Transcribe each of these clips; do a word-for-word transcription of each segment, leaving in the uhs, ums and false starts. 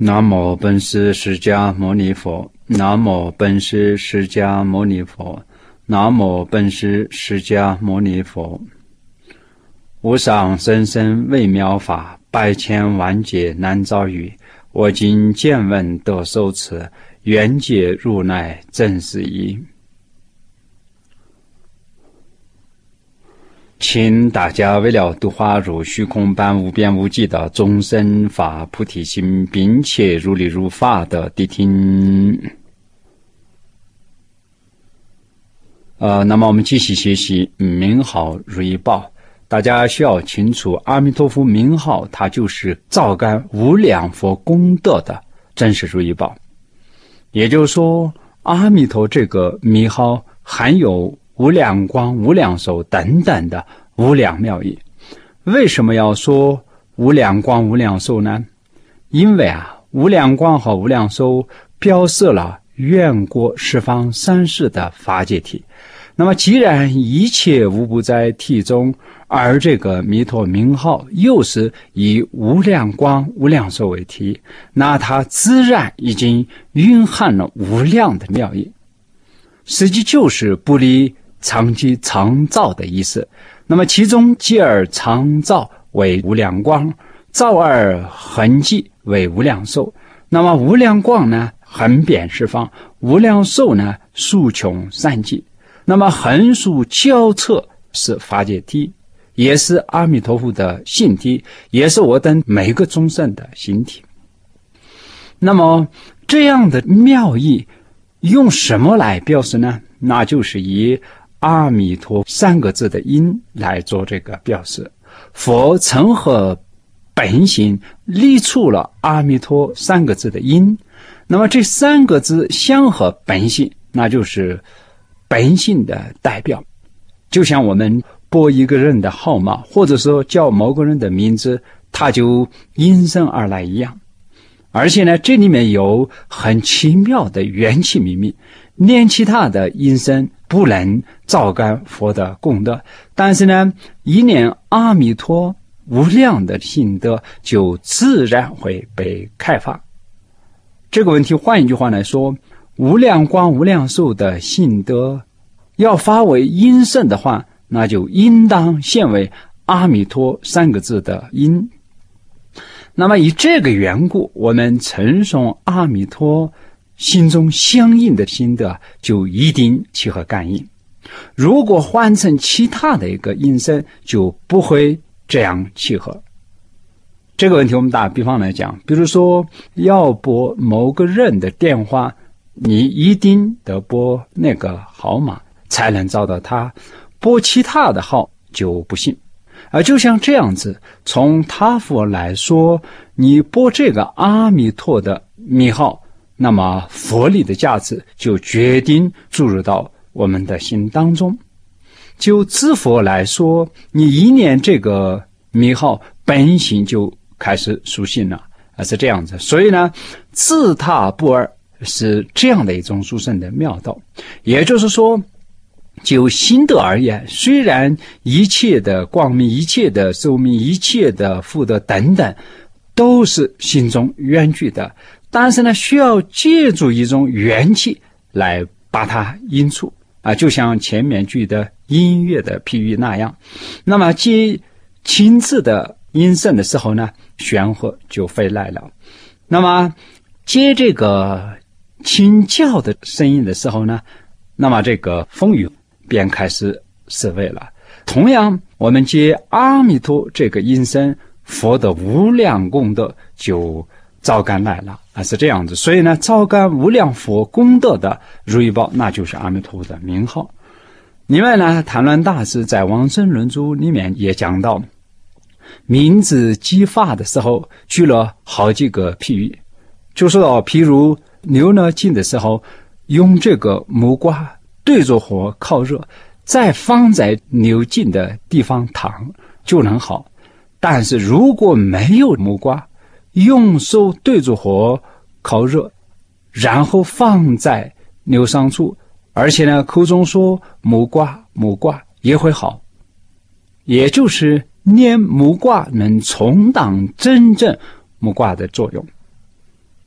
南无本师释迦牟尼佛，南无本师释迦牟尼佛，南无本师释迦牟尼佛。无上甚深微妙法，百千万劫难遭遇。我今见闻得受持，愿解如来真实义。请大家为了度化如虚空般无边无际的众生发菩提心，并且如理如法的谛听。呃，那么我们继续学习名号如意宝。大家需要清楚，阿弥陀佛名号，它就是照干无量佛功德的真实如意宝。也就是说，阿弥陀这个名号含有无量光、无量寿等等的无量妙义。为什么要说无量光、无量寿呢？因为啊，无量光和无量寿表示了愿过十方三世的法界体。那么既然一切无不在体中，而这个弥陀名号又是以无量光、无量寿为体，那它自然已经蕴含了无量的妙义，实际就是不离常寂常照的意思。那么其中寂而常照为无量光，照而恒寂为无量寿。那么无量光呢，横遍十方；无量寿呢，数穷三际。那么横竖交彻是法界体，也是阿弥陀佛的性体，也是我等每个众生的心体。那么这样的妙义用什么来表示呢？那就是以阿弥陀三个字的音来做这个表示。佛曾和本性立出了阿弥陀三个字的音，那么这三个字相合本性，那就是本性的代表。就像我们拨一个人的号码，或者说叫某个人的名字，他就应声而来一样。而且呢，这里面有很奇妙的缘起秘密，连其他的音声不能照干佛的功德，但是呢，一念阿弥陀无量的性德就自然会被开发。这个问题换一句话来说，无量光无量寿的性德要发为音声的话，那就应当现为阿弥陀三个字的音。那么以这个缘故，我们称颂阿弥陀，心中相应的心德就一定契合感应。如果换成其他的一个音声，就不会这样契合。这个问题我们打比方来讲，比如说要拨某个人的电话，你一定得拨那个号码才能找到他，拨其他的号就不行。而就像这样子，从他佛来说，你拨这个阿弥陀的名号，那么佛力的价值就决定注入到我们的心当中。就自佛来说，你一念这个名号，本性就开始苏醒了，而是这样子。所以呢，自他不二是这样的一种殊胜的妙道。也就是说，就心得而言，虽然一切的光明、一切的寿命、一切的福德等等都是心中缘具的，但是呢，需要借助一种元气来把它引出啊，就像前面举的音乐的譬喻那样。那么接亲自的音声的时候呢，弦和就飞来了。那么接这个清教的声音的时候呢，那么这个风雨便开始思维了。同样，我们接阿弥陀这个音声，佛的无量功德就照干来了啊，是这样子。所以呢，照干无量佛功德的如意宝，那就是阿弥陀的名号。另外呢，谭鸾大师在往生论著里面也讲到，名字激发的时候举了好几个譬喻，就说到譬如牛呢进的时候，用这个木瓜对着火烤热，再放在牛进的地方烫就能好。但是如果没有木瓜，用手对着火烤热，然后放在牛伤处，而且呢口中说木瓜木瓜也会好。也就是念木瓜能充当真正木瓜的作用。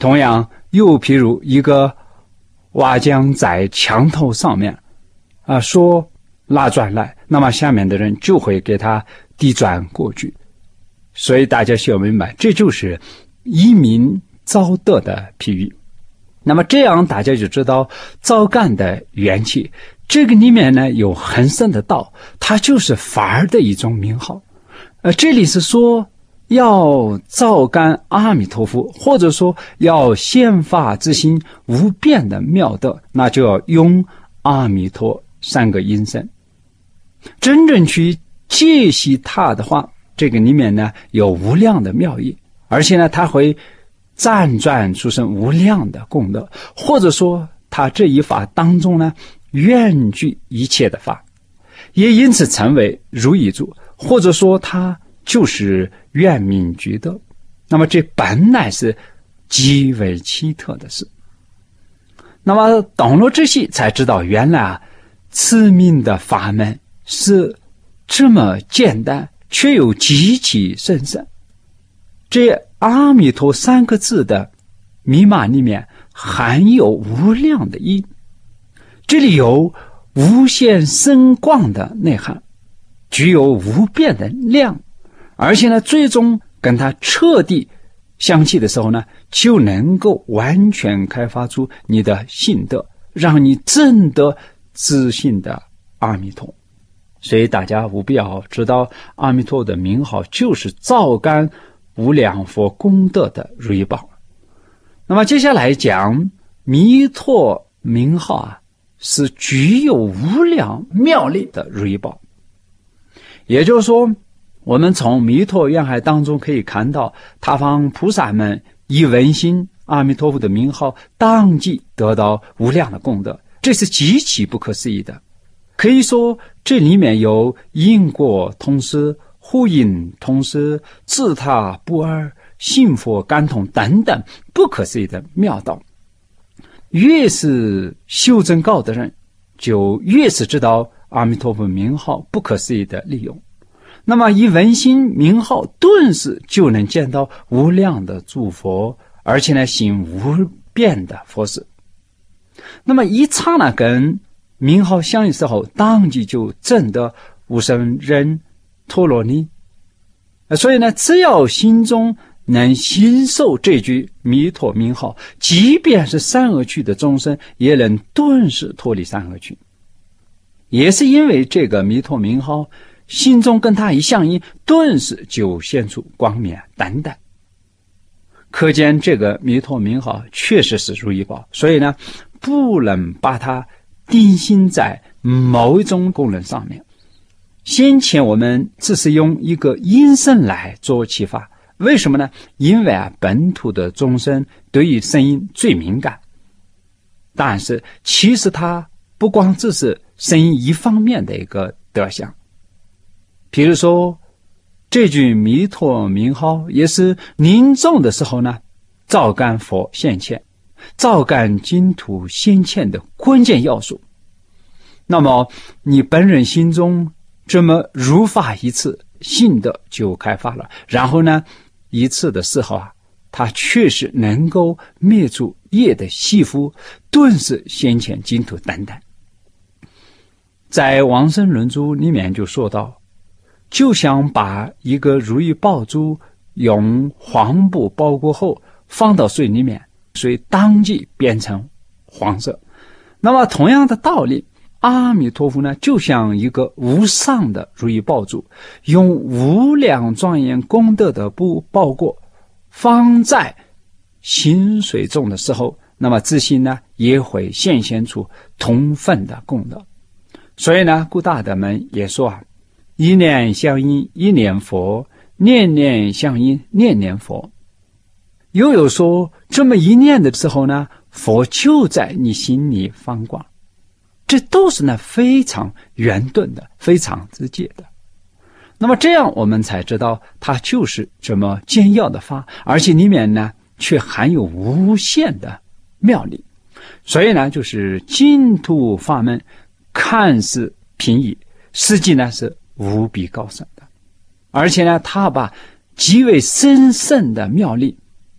同样，又譬如一个瓦匠在墙头上面啊说拉砖来，那么下面的人就会给他递砖过去。所以大家需要明白，这就是以民造德的譬喻。那么这样大家就知道造干的缘起，这个里面呢有很深的道，它就是法儿的一种名号。呃，这里是说要造干阿弥陀佛，或者说要显法之心无边的妙德，那就要用阿弥陀三个音声。真正去解析它的话，这个里面呢有无量的妙义，而且呢它会辗转出生无量的功德，或者说它这一法当中呢远具一切的法，也因此成为如意住，或者说它就是圆明具德。那么这本来是极为奇特的事。那么懂了这些，才知道原来啊此名的法门是这么简单，却又极其深深。这阿弥陀三个字的密码里面含有无量的意，这里有无限深广的内涵，具有无边的量，而且呢最终跟它彻底相契的时候呢，就能够完全开发出你的信德，让你证得自信的阿弥陀。所以大家务必要知道，阿弥陀的名号就是造干无量佛功德的如意宝。那么接下来讲弥陀名号啊，是具有无量妙力的如意宝。也就是说，我们从弥陀愿海当中可以看到，他方菩萨们以闻心阿弥陀佛的名号，当即得到无量的功德，这是极其不可思议的。可以说这里面有因果同时、呼应同时、自他不二、信佛感通等等不可思议的妙道。越是修真高的人，就越是知道阿弥陀佛名号不可思议的利用。那么以闻心名号，顿时就能见到无量的诸佛，而且呢行无边的佛事。那么一刹那跟名号相应时候，当即就证得无生忍陀罗尼。所以呢，只要心中能心受这句弥陀名号，即便是三恶趣的众生，也能顿时脱离三恶趣。也是因为这个弥陀名号，心中跟他一相应，顿时就现出光明等等。可见这个弥陀名号确实是如意宝，所以呢，不能把它定心在某一种功能上面。先前我们只是用一个音声来做启发，为什么呢？因为啊，本土的众生对于声音最敏感，但是其实它不光只是声音一方面的一个德相。比如说这句弥陀名号也是临终的时候呢，照干佛现前，照干净土现前的关键要素。那么你本人心中这么如法一次，信德就开发了，然后呢一次的时候啊，它确实能够灭除业的系缚，顿时先前净土等等。在往生论珠里面就说到，就像把一个如意宝珠用黄布包裹后放到水里面，水当即变成黄色。那么同样的道理，阿弥陀佛呢，就像一个无上的如意宝珠，用无量庄严功德的布包裹，放在心水中的时候，那么自心呢也会显现出同分的功德。所以呢，古大德们也说啊，一念相应一念佛，念念相应念念佛。又有说这么一念的时候呢，佛就在你心里放光。这都是呢非常圆顿的，非常直接的。那么这样我们才知道它就是这么简要的法，而且里面呢却含有无限的妙力。所以呢，就是净土法门看似平易，实际呢是无比高深的。而且呢，他把极为深深的妙力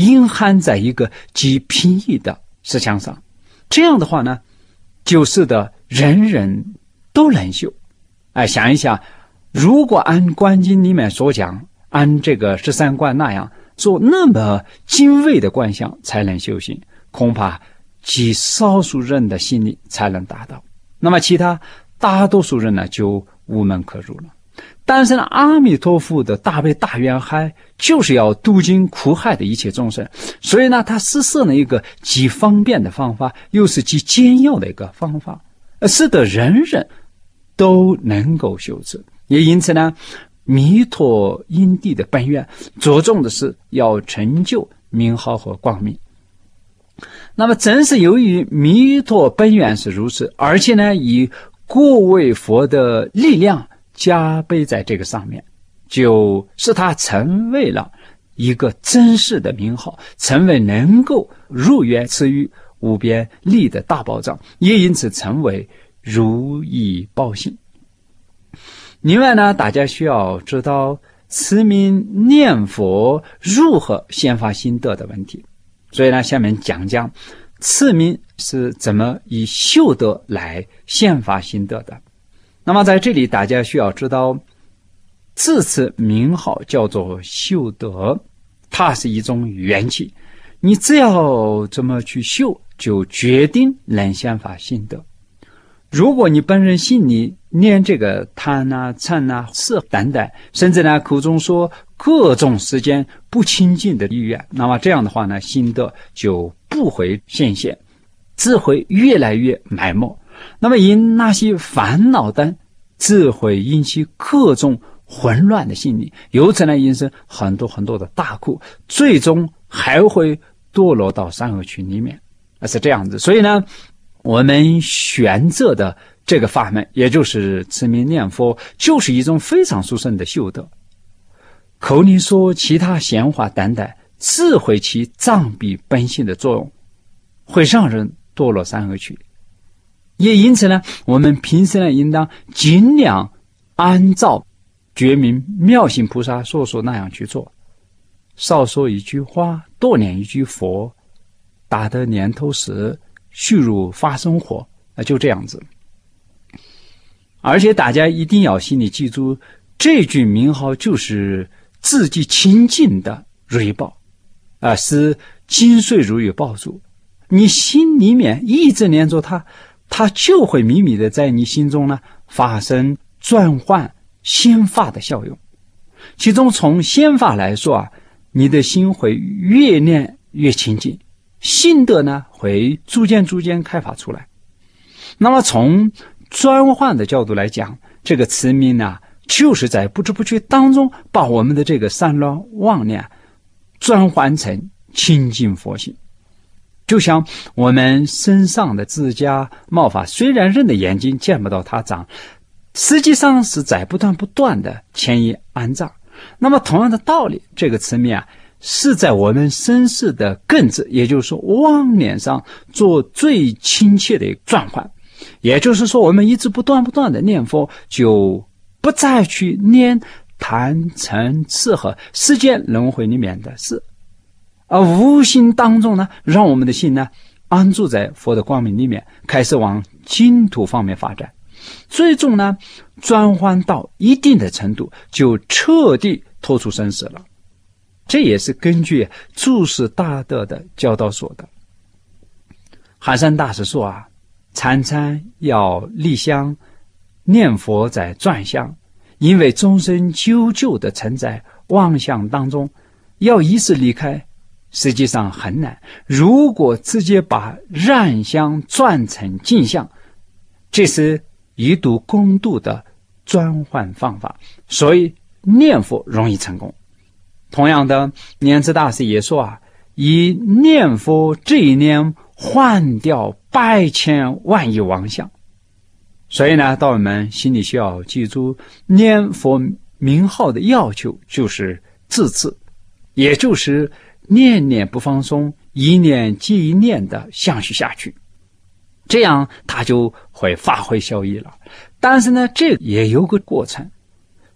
隐含在一个极平易的思想上。这样的话呢，就使得人人都能修。哎，想一想，如果按观经里面所讲，按这个十三观那样做那么精微的观想才能修行，恐怕极少数人的心理才能达到，那么其他大多数人呢就无门可入了。但是呢，阿弥陀佛的大悲大愿海就是要度尽苦海的一切众生，所以呢，他施设了一个极方便的方法，又是极简要的一个方法，使得人人都能够修持。也因此呢，弥陀因地的本愿着重的是要成就名号和光明。那么正是由于弥陀本愿是如此，而且呢，以各位佛的力量加倍在这个上面，就使它成为了一个真实的名号，成为能够入缘赐予无边力的大宝藏，也因此成为如意报信。另外呢，大家需要知道持名念佛如何显发心得的问题，所以呢，下面讲讲持名是怎么以修德来显发心得的。那么在这里大家需要知道，这次名号叫做修德，它是一种缘起，你只要怎么去修，就决定能显发心得。如果你本人心里念这个贪啊、嗔啊、色等等，甚至呢口中说各种世间不清净的意愿，那么这样的话呢，心得就不会显现，只会越来越埋没。那么因那些烦恼等，只会引起各种混乱的心理，由此呢引生很多很多的大苦，最终还会堕落到三恶趣里面，是这样子。所以呢，我们选择的这个法门，也就是持名念佛，就是一种非常殊胜的修德。口里说其他闲话等等，只会起障蔽本性的作用，会让人堕落三恶趣。也因此呢，我们平时呢应当尽量按照觉明妙行菩萨所说那样去做，少说一句话，多念一句佛，打得念头时续入发生活，就这样子。而且大家一定要心里记住，这句名号就是自己清净的如意宝啊，是精髓如意宝珠。你心里面一直念着它，它就会秘密的在你心中呢发生转换显发的效用。其中从显发来说啊，你的心会越念越清净，心得呢会逐渐逐渐开发出来。那么从转换的角度来讲，这个持名呢，就是在不知不觉当中把我们的这个散乱妄念转换成清净佛性。就像我们身上的指甲毛发，虽然人的眼睛见不到它长，实际上是在不断不断的牵引安长。那么同样的道理，这个持名啊，是在我们身世的根子，也就是说妄念上做最亲切的一个转换。也就是说，我们一直不断不断的念佛，就不再去念贪嗔痴和世间轮回里面的事，而无形当中呢，让我们的心呢安住在佛的光明里面，开始往净土方面发展，最终呢转换到一定的程度，就彻底脱出生死了。这也是根据注释大德的教导说的。寒山大师说啊，参参要立香，念佛在转向，因为终身久久的沉在妄想当中，要一时离开实际上很难。如果直接把染香转成净相，这是一度公度的转换方法，所以念佛容易成功。同样的，莲池大师也说啊，以念佛这一念换掉百千万亿妄想。所以呢，到我们心里需要记住，念佛名号的要求就是自持，也就是念念不放松，一念接一念的相续下去，这样它就会发挥效益了。但是呢，这也有个过程，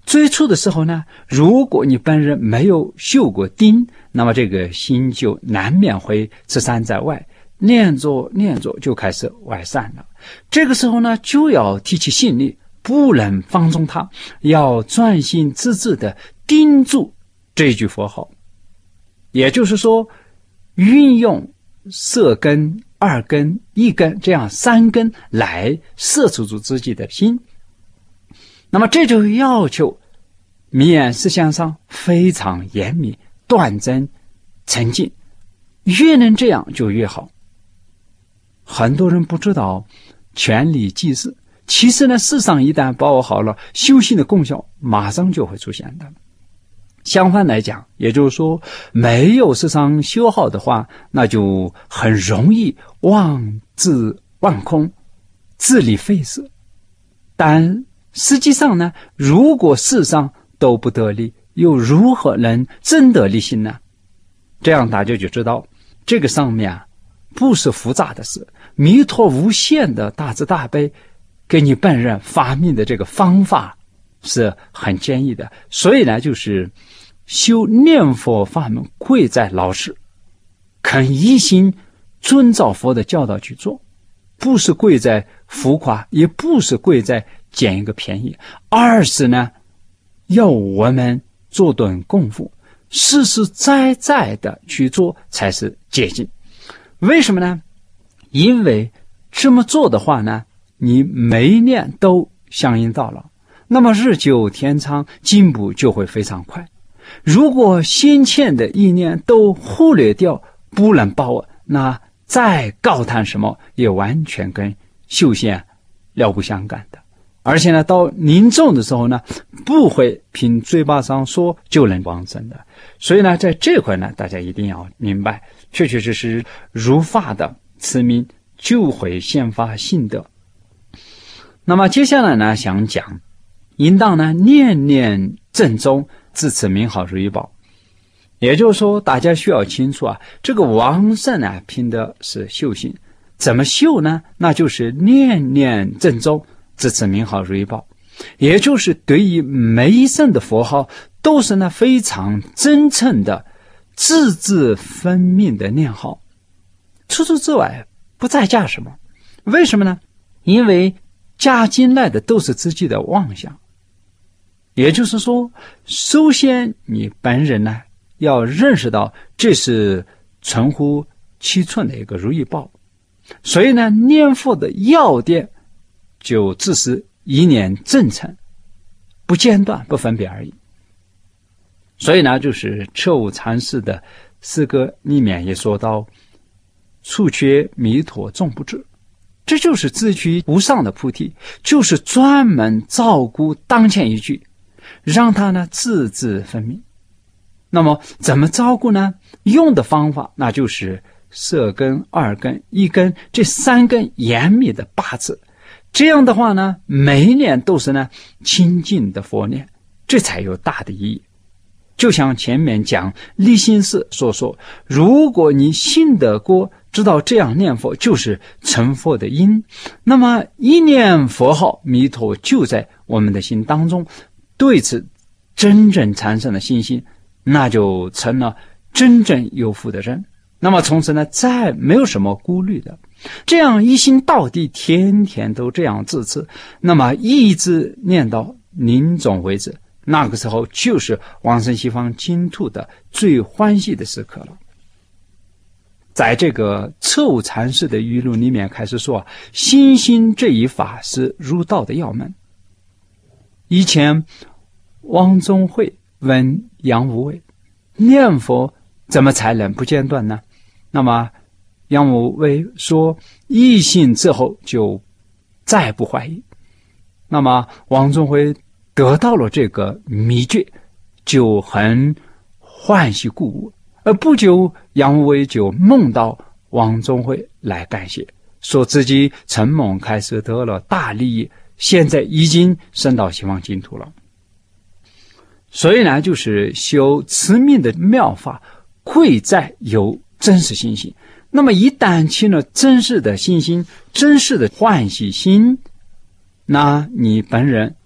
最初的时候呢，如果你本人没有修过定，那么这个心就难免会自散在外，念着念着就开始外散了。这个时候呢，就要提起心力，不能放纵它，要专心致志的盯住这句佛号。也就是说，运用色根、二根、一根这样三根来摄持住自己的心。那么这就要求迷眼思想上非常严密、端正、沉静，越能这样就越好。很多人不知道权力即事，其实呢，事上一旦把握好了，修行的功效马上就会出现的。相反来讲，也就是说，没有事上修好的话，那就很容易妄自妄空，自力废事。但实际上呢，如果世上都不得力，又如何能真得力心呢？这样大家就知道，这个上面啊，不是复杂的事。弥陀无限的大慈大悲给你本人发明的这个方法是很简易的。所以呢，就是修念佛法门贵在老实，肯一心遵照佛的教导去做，不是贵在浮夸，也不是贵在捡一个便宜，而是呢，要我们做顿功夫，实实在在的去做才是捷径。为什么呢？因为这么做的话呢，你每一念都相应到了，那么日久天长，进步就会非常快。如果先前的意念都忽略掉，不能把握，那再高谈什么也完全跟修仙了不相干的。而且呢，到临终的时候呢，不会凭嘴巴上说就能往生的。所以呢，在这块呢，大家一定要明白，确确实实如法的持名就会显发性德。那么接下来呢，想讲应当呢念念正宗，自持名号如意宝。也就是说，大家需要清楚啊，这个往生呢，凭的是修行。怎么修呢？那就是念念正宗，自持名号如意宝。也就是对于每一声的佛号，都是呢非常真诚的、字字分明的念号，除此之外不再加什么。为什么呢？因为加进来的都是自己的妄想。也就是说，首先你本人呢要认识到这是存乎七寸的一个如意宝，所以呢，念佛的要点就只是一念正诚，不间断，不分别而已。所以呢，就是彻悟禅师的诗歌里面也说到，处缺弥陀众不知，这就是自居无上的菩提，就是专门照顾当前一句，让他呢字字分明。那么怎么照顾呢？用的方法那就是色根、二根、一根这三根严密的八字。这样的话呢，每一念都是呢清净的佛念，这才有大的意义。就像前面讲立心寺所说，如果你信得过，知道这样念佛就是成佛的因，那么一念佛号弥陀就在我们的心当中，对此真正产生了信心，那就成了真正有福的人。那么从此呢，再没有什么顾虑的，这样一心到底，天天都这样自持，那么一直念到临终为止，那个时候就是往生西方净土的最欢喜的时刻了。在这个彻悟禅师的语录里面开始说，心心这一法是入道的要门。以前汪宗慧问杨无畏，念佛怎么才能不间断呢？那么杨无畏说，一信之后就再不怀疑。那么汪宗慧得到了这个秘诀，就很欢喜鼓舞。而不久，杨无畏就梦到汪宗慧来感谢，说自己承蒙开始得了大利益，现在已经升到西方净土了。所以呢，就是修持名的妙法，贵在有真实信心。那么一旦起了真实的信心，真实的欢喜心，那你本人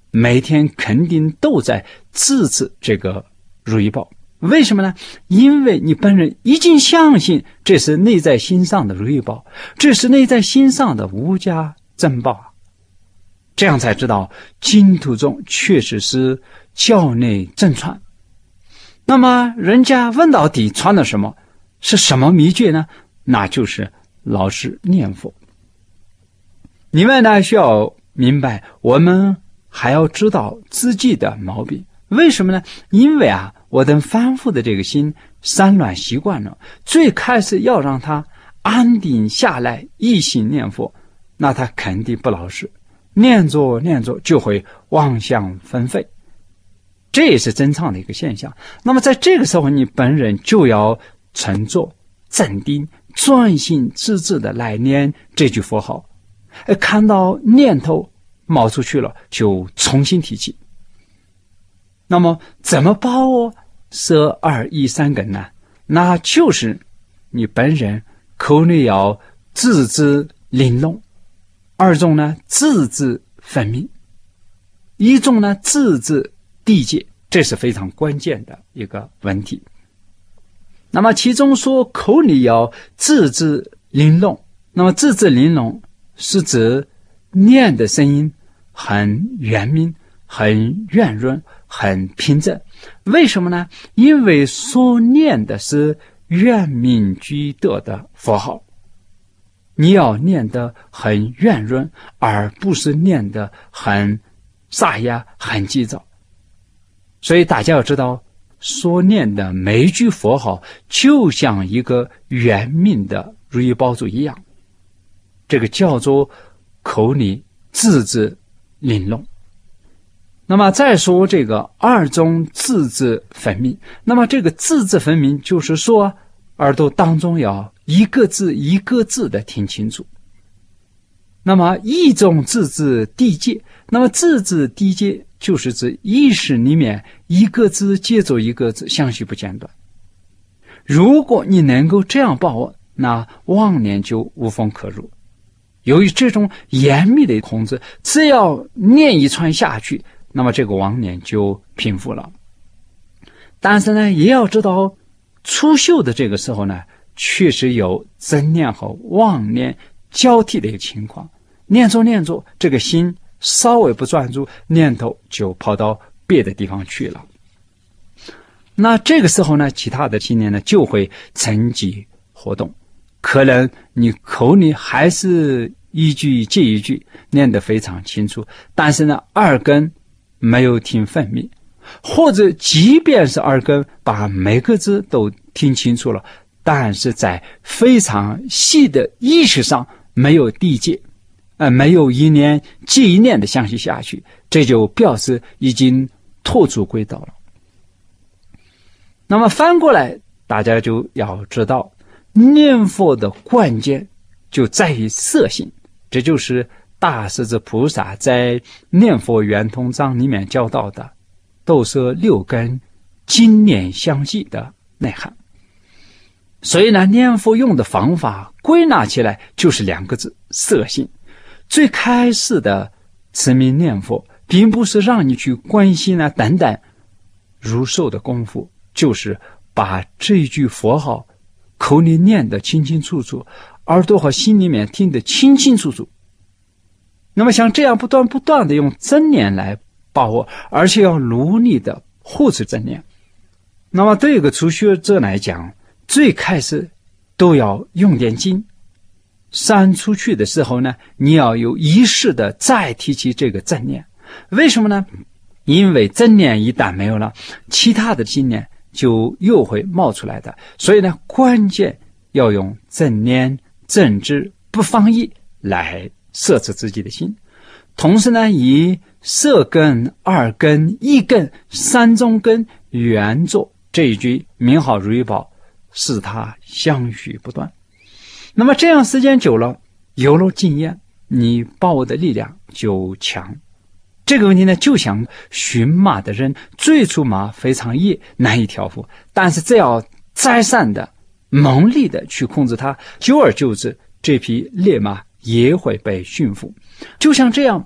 每天肯定都在自制这个如意宝。为什么呢？因为你本人已经相信这是内在心上的如意宝，这是内在心上的无价珍宝啊，这样才知道净土宗确实是教内正传。那么人家问到底传了什么，是什么秘诀呢？那就是老实念佛。另外呢，需要明白我们还要知道自己的毛病。为什么呢？因为啊，我等反复的这个心散乱习惯了，最开始要让他安定下来，一心念佛，那他肯定不老实，念着念着就会妄想纷飞，这也是正常的一个现象。那么在这个时候，你本人就要沉着镇定，专心致志的来念这句佛号，看到念头冒出去了，就重新提起。那么怎么把握摄二一三根呢？那就是你本人口内要字字玲珑，二种呢字字分明，一种呢字字缔结，这是非常关键的一个问题。那么其中说口里要字字玲珑，那么字字玲珑是指念的声音很圆明，很圆润，很平整。为什么呢？因为所念的是圆明具德的佛号，你要念得很圆润，而不是念得很沙哑，很急躁。所以大家要知道，所念的每一句佛号就像一个圆明的如意宝珠一样，这个叫做口里字字玲珑。那么再说这个二中字字分明，那么这个字字分明就是说耳朵当中要一个字一个字的听清楚。那么一种字字缔结，那么字字缔结就是指意识里面一个字接着一个字相续不间断。如果你能够这样把握，那妄念就无风可入。由于这种严密的控制，只要念一串下去，那么这个妄念就平复了。但是呢，也要知道出岫的这个时候呢，确实有真念和妄念交替的一个情况，念着念着，这个心稍微不专注，念头就跑到别的地方去了。那这个时候呢，其他的心念呢就会趁机活动，可能你口里还是一句接一句念得非常清楚，但是呢耳根没有听分明，或者即便是耳根把每个字都听清楚了，但是在非常细的意识上没有缔结，呃，没有一念接一念的相续下去，这就表示已经脱出轨道了。那么翻过来，大家就要知道，念佛的关键就在于色性，这就是大势至菩萨在念佛圆通章里面教导的都是六根精念相继的内涵。所以呢，念佛用的方法归纳起来就是两个字：色性。最开始的持名念佛并不是让你去关心啊等等入受的功夫，就是把这一句佛号口里念得清清楚楚，耳朵和心里面听得清清楚楚。那么像这样不断不断的用真念来把握，而且要努力的护持真念。那么对一个初学者来讲，最开始都要用点劲，散出去的时候呢，你要有意识的再提起这个真念。为什么呢？因为真念一旦没有了，其他的心念就又会冒出来的。所以呢，关键要用正念正知不放逸来摄持自己的心，同时呢，以色根、二根、一根、三中根圆作这一句名号如意宝，使它相续不断。那么这样时间久了，有了经验，你把握的力量就强。这个问题呢，就像驯马的人，最初马非常野，难以调伏，但是只要再三的猛力的去控制它，久而久之，这匹烈马也会被驯服。就像这样，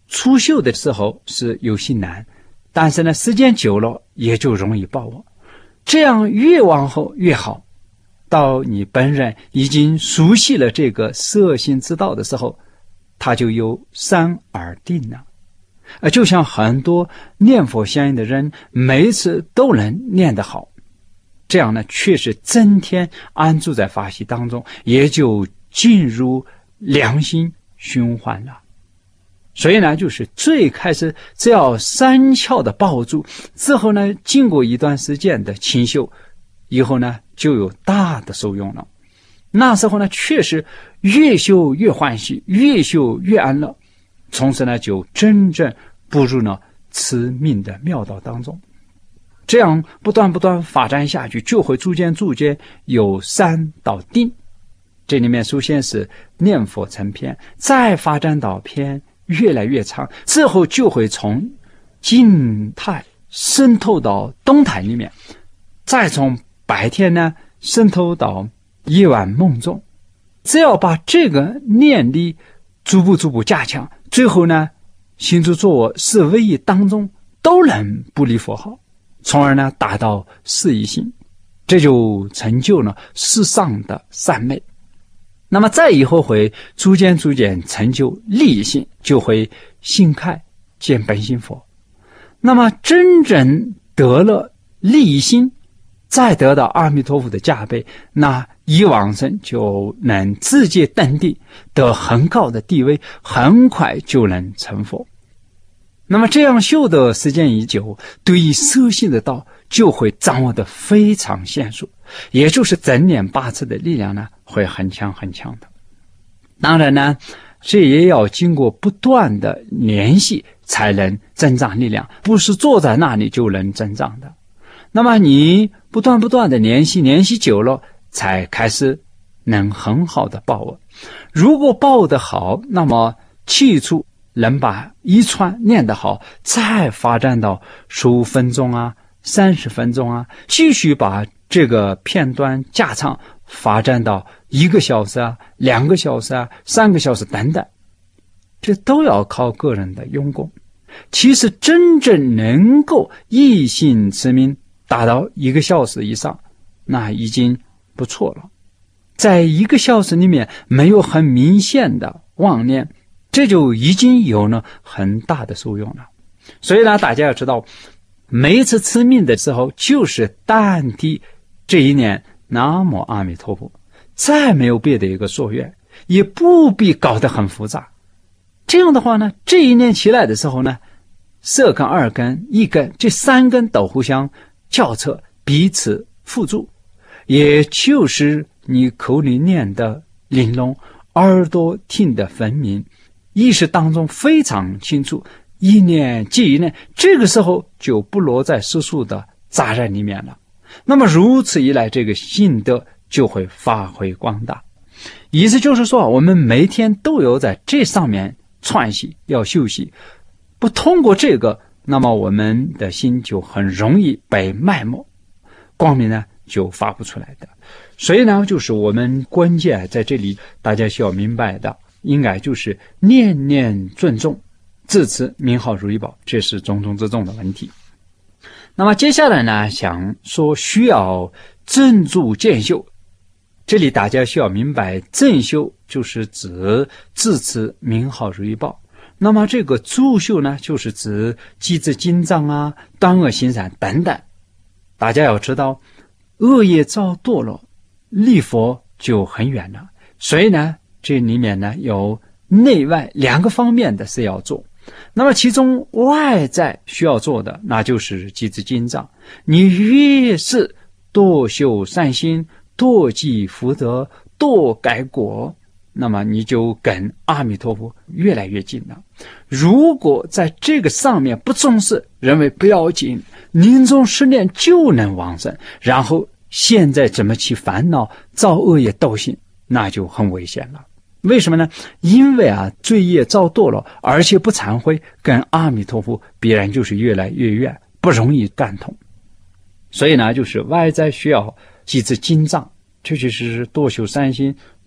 初修的时候是有些难，但是呢，时间久了也就容易报我。这样越往后越好，到你本人已经熟悉了这个摄心之道的时候，它就由三而定了。而就像很多念佛相应的人，每一次都能念得好，这样呢，确实增添安住在法喜当中，也就进入良心循环了。所以呢，就是最开始只要三窍的抱住，之后呢，经过一段时间的清修，以后呢，就有大的受用了。那时候呢，确实越修越欢喜，越修越安乐，从此呢，就真正步入了持命的妙道当中。这样不断不断发展下去，就会逐渐逐渐有三到定。这里面首先是念佛成篇，再发展到篇越来越长，之后就会从静态渗透到动态里面，再从白天呢渗透到夜晚梦中。只要把这个念力逐步逐步加强，最后呢，行住坐卧四唯一当中都能不离佛号，从而呢达到四一心，这就成就了世上的三昧。那么再以后会逐渐逐渐成就利心，就会心开见本心佛。那么真正得了利心，再得到阿弥陀佛的加被，那以往生就能直接登地，得很高的地位，很快就能成佛。那么这样修的时间已久，对于摄心的道就会掌握得非常娴熟，也就是正念八次的力量呢，会很强很强的。当然呢，这也要经过不断的联系才能增长力量，不是坐在那里就能增长的。那么你不断不断的联系，联系久了，才开始能很好的抱握。如果抱握得好，那么起初能把一串念得好，再发展到十五分钟啊，三十分钟啊，继续把这个片段加长，发展到一个小时啊，两个小时啊，三个小时等等，这都要靠个人的用功。其实真正能够一心持名达到一个小时以上，那已经不错了。在一个小时里面没有很明显的妄念，这就已经有了很大的受用了。所以呢，大家要知道，每一次持名的时候，就是单提这一念南无阿弥陀佛，再没有别的一个所愿，也不必搞得很复杂。这样的话呢，这一念起来的时候呢，色根、二根、一根，这三根都互相交错，彼此辅助，也就是你口里念的玲珑，耳朵听得分明，意识当中非常清楚，一念接一念，这个时候就不落在世俗的杂染里面了。那么如此一来，这个心得就会发挥光大。意思就是说，我们每天都有在这上面串习，要休息，不通过这个，那么我们的心就很容易被埋没，光明呢就发不出来的。所以呢，就是我们关键在这里大家需要明白的，应该就是念念尊重，自持名号如意宝，这是重中之重的问题。那么接下来呢，想说需要正住渐修。这里大家需要明白，正修就是指自持名号如意宝，那么这个助修呢，就是指积资经藏啊、断恶行善等等。大家要知道，恶业造堕落，离佛就很远了。所以呢，这里面呢有内外两个方面的事要做。那么其中外在需要做的，那就是积资经藏。你越是多修善心，多积福德，多改过，那么你就跟阿弥陀佛越来越近了。如果在这个上面不重视，认为不要紧，临终十年就能往生，然后现在怎么起烦恼造恶业斗行，那就很危险了。为什么呢？因为啊，罪业造堕了，而且不忏悔，跟阿弥陀佛必然就是越来越远，不容易感通。所以呢，就是外在需要积资经藏，这就是多修善心，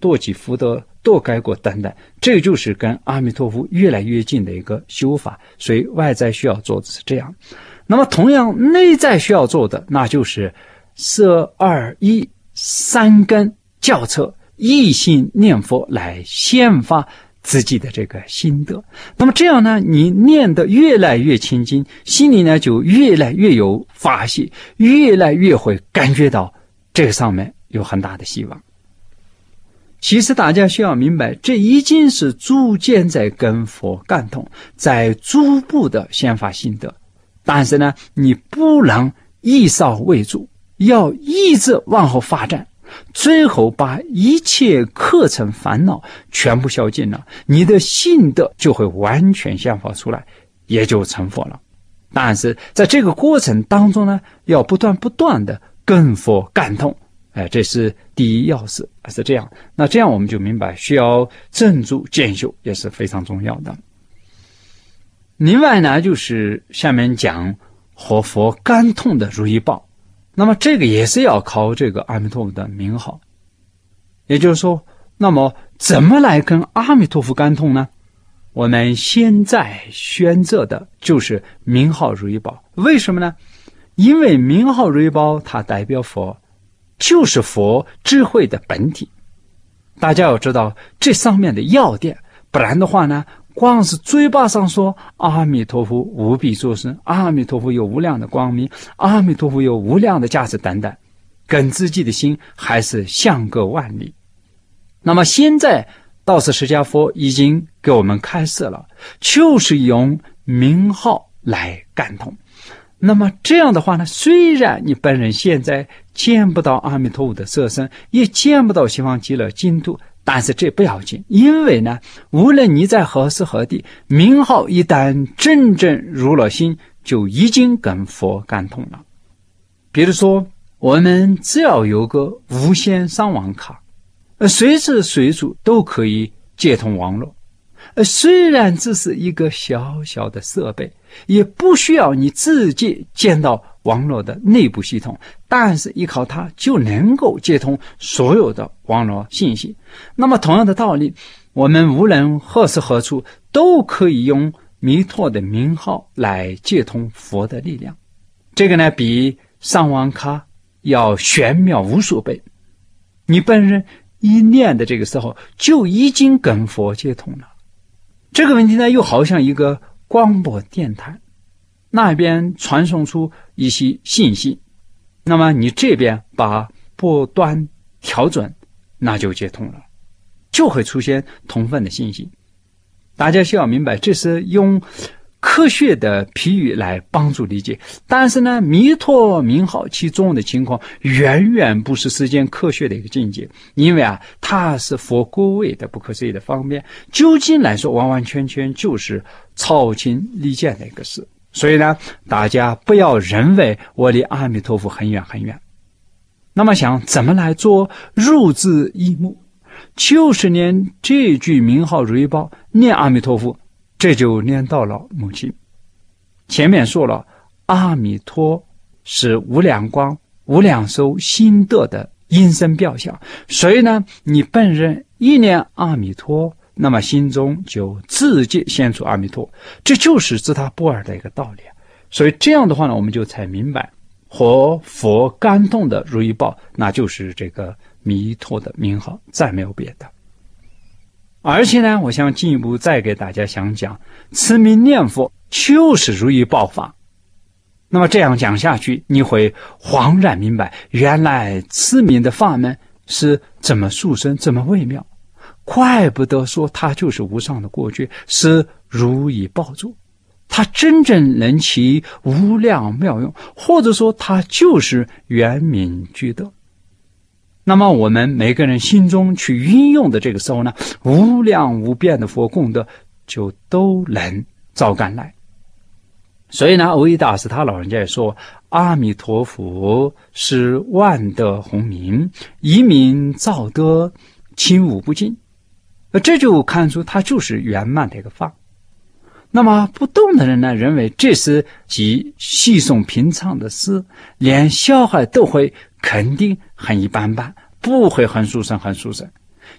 多积福德，多改过等等，这就是跟阿弥陀佛越来越近的一个修法。所以外在需要做的是这样，那么同样内在需要做的，那就是摄二一三根教册，一心念佛来显发自己的这个心得。那么这样呢，你念得越来越清净，心里呢就越来越有发现，越来越会感觉到这个上面有很大的希望。其实大家需要明白，这已经是逐渐在跟佛感通，在逐步的显发心得。但是呢，你不能以少为主，要一直往后发展，最后把一切课程烦恼全部消尽了，你的心得就会完全显发出来，也就成佛了。但是在这个过程当中呢，要不断不断的跟佛感通，哎，这是第一要事，是这样。那这样我们就明白，需要正住渐修也是非常重要的。另外呢，就是下面讲和佛感通的如意报。那么这个也是要靠这个阿弥陀佛的名号。也就是说，那么怎么来跟阿弥陀佛感通呢？我们现在选择的就是名号如意宝。为什么呢？因为名号如意宝它代表佛，就是佛智慧的本体。大家要知道这上面的要点，不然的话呢，光是嘴巴上说阿弥陀佛无比殊胜，阿弥陀佛有无量的光明，阿弥陀佛有无量的价值等等，跟自己的心还是相隔万里。那么现在道次释迦佛已经给我们开示了，就是用名号来感通。那么这样的话呢，虽然你本人现在见不到阿弥陀佛的色身，也见不到西方极乐净土，但是这不要紧，因为呢，无论你在何时何地，名号一旦真正入了心，就已经跟佛感通了。比如说，我们只要有个无线上网卡，随时随处都可以接通网络。虽然只是一个小小的设备，也不需要你直接见到网络的内部系统，但是依靠它就能够接通所有的网络信息。那么同样的道理，我们无论何时何处都可以用弥陀的名号来接通佛的力量。这个呢，比上网卡要玄妙无数倍。你本人一念的这个时候就已经跟佛接通了。这个问题呢，又好像一个广播电台，那边传送出一些信息，那么你这边把波段调准，那就接通了，就会出现同分的信息。大家需要明白，这是用科学的比喻来帮助理解。但是呢，弥陀名号其中的情况远远不是世间科学的一个境界，因为啊，它是佛果位的不可思议的方面，究竟来说完完全全就是超情离见的一个事。所以呢，大家不要认为我离阿弥陀佛很远很远。那么想怎么来做入智一目，就是念这句名号如意宝，念阿弥陀佛，这就念到了母亲。前面说了，阿弥陀是无量光无量寿心得的因身表象，所以呢，你本人一念阿弥陀，那么心中就直接现出阿弥陀，这就是自他不二的一个道理。所以这样的话呢，我们就才明白和佛感通的如意宝，那就是这个弥陀的名号，再没有别的。而且呢，我想进一步再给大家想讲，持名念佛就是如意宝法。那么这样讲下去，你会恍然明白，原来持名的法门是这么殊胜，这么微妙，怪不得说它就是无上的果觉，是如意宝珠，它真正能起无量妙用，或者说它就是圆明具德。那么我们每个人心中去运用的这个时候呢，无量无边的佛功德就都能照干来。所以呢，蕅益大师他老人家也说，阿弥陀佛是万德洪名，一名照德，轻无不尽。这就看出他就是圆满的一个法。那么不懂的人呢，认为这是极稀松平常的事，连小孩都会，肯定很一般般，不会很殊胜很殊胜。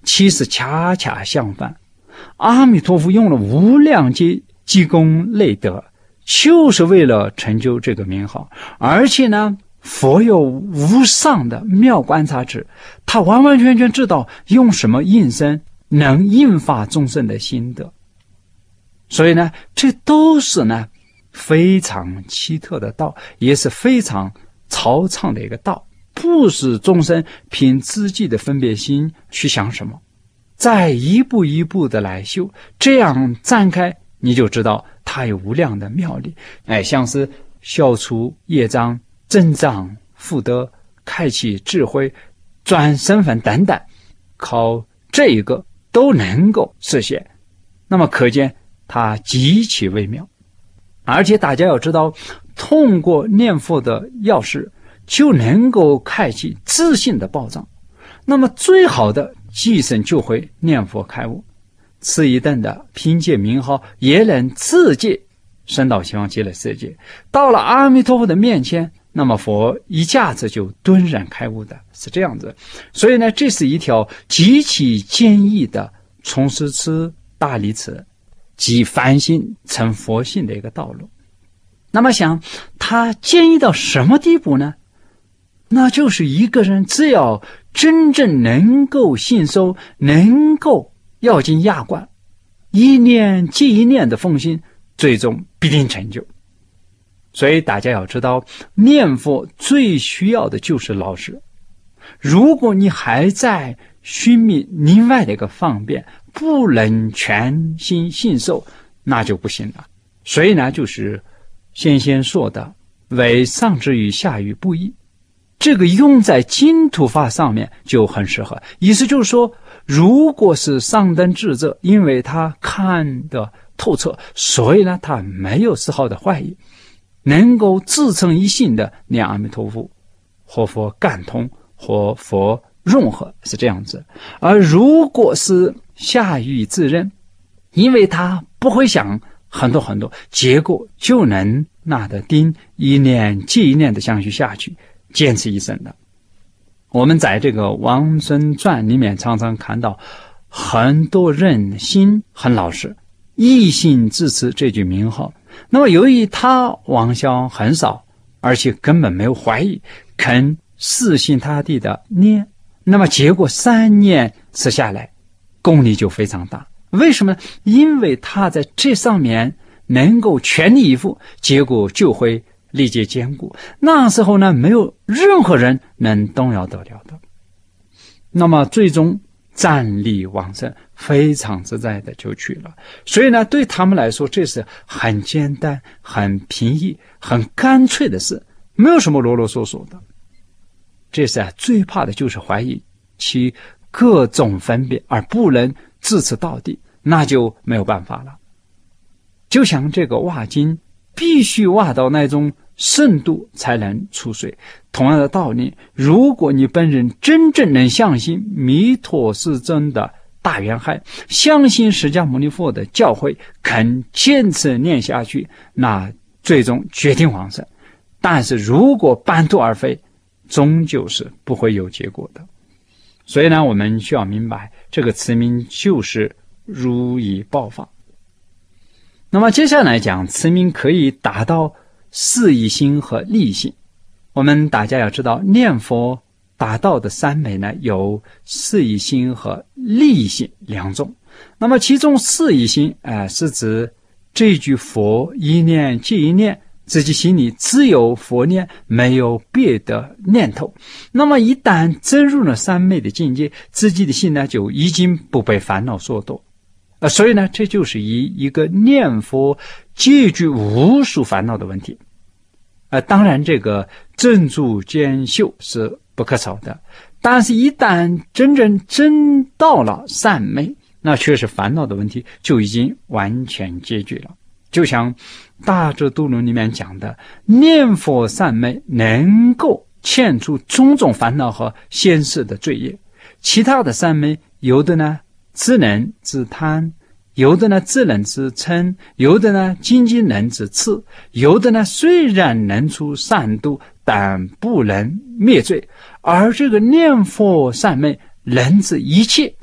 其实恰恰相反，阿弥陀佛用了无量劫积功累德，就是为了成就这个名号。而且呢，佛有无上的妙观察智，他完完全全知道用什么应身能引发众生的心得。所以呢，这都是呢非常奇特的道，也是非常超畅的一个道，不是众生凭自己的分别心去想什么，再一步一步的来修，这样展开你就知道它有无量的妙力。哎，像是消除业障、增长福德、开启智慧、转身份等等，靠这一个都能够实现，那么可见它极其微妙。而且大家要知道，通过念佛的药师就能够开启自信的宝藏。那么最好的即生就会念佛开悟，次一等的凭借名号也能自界升到西方极乐世界。到了阿弥陀佛的面前，那么佛一下子就顿然开悟的，是这样子。所以呢，这是一条极其坚毅的从实持大理持即凡心成佛性的一个道路。那么想他坚毅到什么地步呢？那就是一个人只要真正能够信受，能够要经压观，一念接一念的奉行，最终必定成就。所以大家要知道，念佛最需要的就是老实。如果你还在寻觅另外的一个方便，不能全心信受，那就不行了。所以呢，就是先先说的为上智与下愚不一，这个用在净土法上面就很适合。意思就是说，如果是上等智者，因为他看得透彻，所以呢他没有丝毫的怀疑，能够自成一性的念阿弥陀佛，和佛感通，和佛融合，是这样子。而如果是下愚自认，因为他不会想很多很多，结果就能拿得定，一念接一念的相续下去，坚持一生的。我们在这个王孙传里面常常看到很多人心很老实，一心支持这句名号。那么由于他妄想很少，而且根本没有怀疑，肯死心塌地的念，那么结果三年吃下来，功力就非常大。为什么呢？因为他在这上面能够全力以赴，结果就会力竭坚固。那时候呢，没有任何人能动摇得了的。那么最终战力旺盛，非常自在的就去了。所以呢，对他们来说，这是很简单、很平易、很干脆的事，没有什么啰啰嗦嗦的。这是啊，最怕的就是怀疑其各种分别而不能自持到底，那就没有办法了。就像这个挖金，必须挖到那种深度才能出水。同样的道理，如果你本人真正能相信弥陀是真的大圆海，相信释迦牟尼佛的教诲，肯坚持念下去，那最终决定往生。但是如果半途而废，终究是不会有结果的。所以呢，我们需要明白，这个持名就是如意报法。那么接下来讲，持名可以达到事意心和力心。我们大家要知道，念佛达到的三昧呢，有事意心和力心两种。那么其中事意心、呃、是指这句佛一念接一念，自己心里只有佛念，没有别的念头。那么一旦真入了三昧的境界，自己的心呢就已经不被烦恼所夺。呃，所以呢，这就是以一个念佛解决无数烦恼的问题。呃，当然这个正住兼修是不可少的，但是一旦真正真到了三昧，那确实烦恼的问题就已经完全解决了。就像大智度论里面讲的，念佛三昧能够遣除种种烦恼和现世的罪业。其他的三昧，有的呢只能治贪，有的呢只能治嗔，有的呢仅仅能治痴，有的呢虽然能除善度，但不能灭罪。而这个念佛三昧能治一切，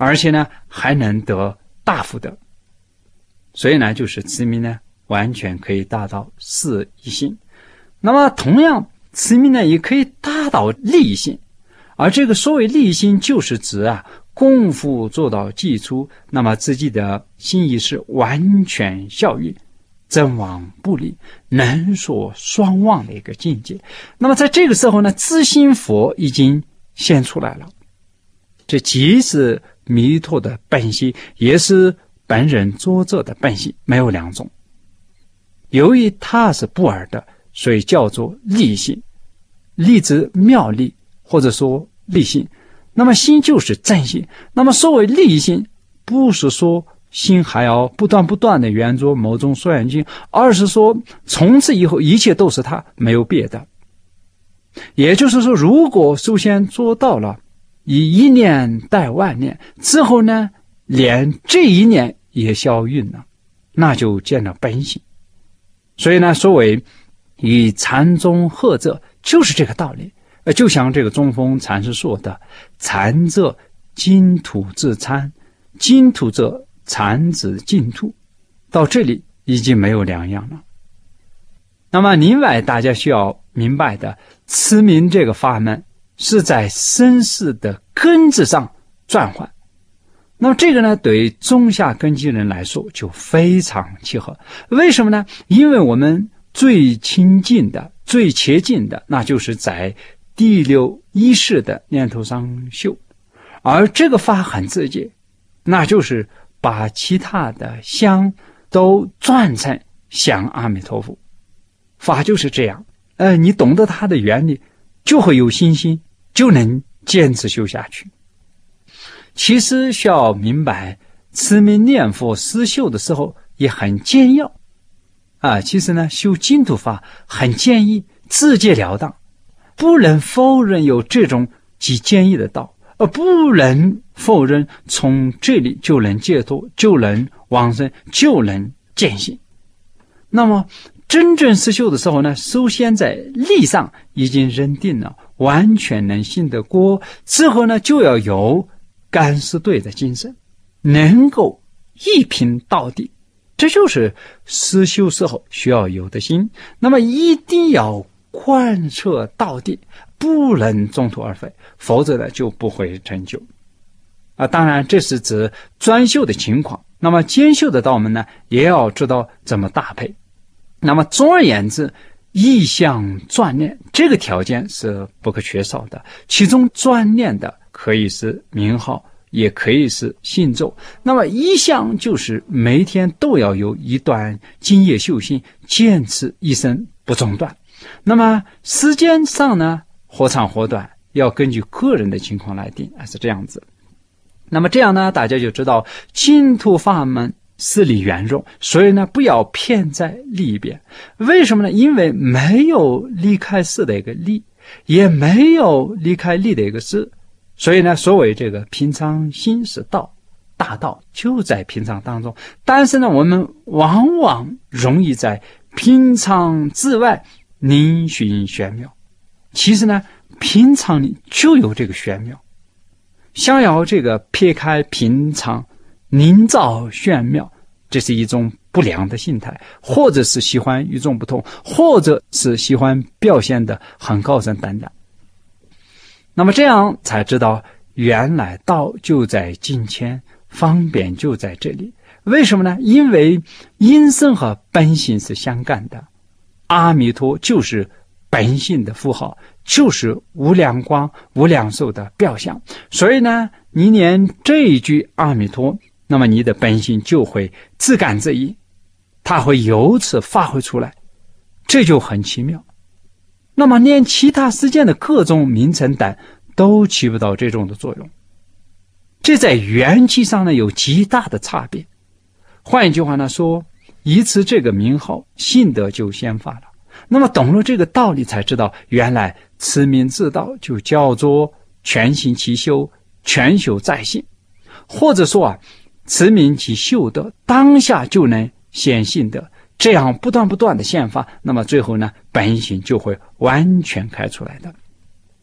而且呢还能得大福德。所以呢就是慈名呢完全可以达到四一性。那么同样慈名呢也可以达到利性，而这个所谓利性就是指啊功夫做到基础，那么自己的心意是完全效运，增旺不离，能说双旺的一个境界。那么在这个时候呢，自心佛已经现出来了，这既是弥陀的本性，也是本人作者的本性，没有两种。由于它是不二的，所以叫做利性，利之妙利，或者说利性。那么心就是正性，那么所谓利性，不是说心还要不断不断的圆着某种所缘境，而是说从此以后一切都是它，没有别的。也就是说，如果首先做到了以一念代万念，之后呢连这一念也消运了，那就见了本性。所以呢所谓以禅宗合者，就是这个道理。呃，就像这个中峰禅师说的，禅者净土自参，净土者禅之净土，到这里已经没有两样了。那么另外大家需要明白的，慈名这个法门是在身世的根子上转换。那么这个呢对中下根基人来说就非常契合。为什么呢？因为我们最亲近的最切近的，那就是在第六意识的念头上修，而这个法很直接，那就是把其他的相都转成向阿弥陀佛。法就是这样，呃，你懂得它的原理，就会有信心，就能坚持修下去。其实需要明白，持名念佛思修的时候也很简要啊。其实呢，修净土法很简易，直截了当。不能否认有这种极简易的道，而不能否认从这里就能解脱，就能往生，就能见性。那么真正实修的时候呢，首先在力上已经认定了完全能信得过，之后呢就要有敢是对的精神，能够一品到底，这就是实修时候需要有的心。那么一定要贯彻到底，不能中途而废，否则呢就不会成就啊。当然这是指专修的情况，那么兼修的道门呢也要知道怎么搭配。那么总而言之，意向专念这个条件是不可缺少的，其中专念的可以是名号，也可以是信咒。那么意向就是每天都要有一段精业修行，坚持一生不中断。那么时间上呢，或长或短，要根据个人的情况来定，是这样子。那么这样呢，大家就知道净土法门是理圆融，所以呢不要偏在利边。为什么呢？因为没有离开事的一个利，也没有离开利的一个事，所以呢所谓这个平常心是道，大道就在平常当中。但是呢我们往往容易在平常之外凝寻玄妙，其实呢平常里就有这个玄妙，想要这个撇开平常凝造玄妙，这是一种不良的心态，或者是喜欢与众不同，或者是喜欢表现得很高深淡然。那么这样才知道原来道就在近前，方便就在这里。为什么呢？因为因身和本性是相干的，阿弥陀就是本性的符号，就是无量光无量寿的表象。所以呢你念这一句阿弥陀，那么你的本性就会自感自意，它会由此发挥出来，这就很奇妙。那么念其他世间的各种名称等都起不到这种的作用，这在缘起上呢有极大的差别。换一句话呢说，以此这个名号，信德就先发了。那么懂了这个道理，才知道原来持名自道就叫做全行其修，全修在信。或者说啊，持名其修德，当下就能显信德，这样不断不断的现发，那么最后呢本性就会完全开出来的。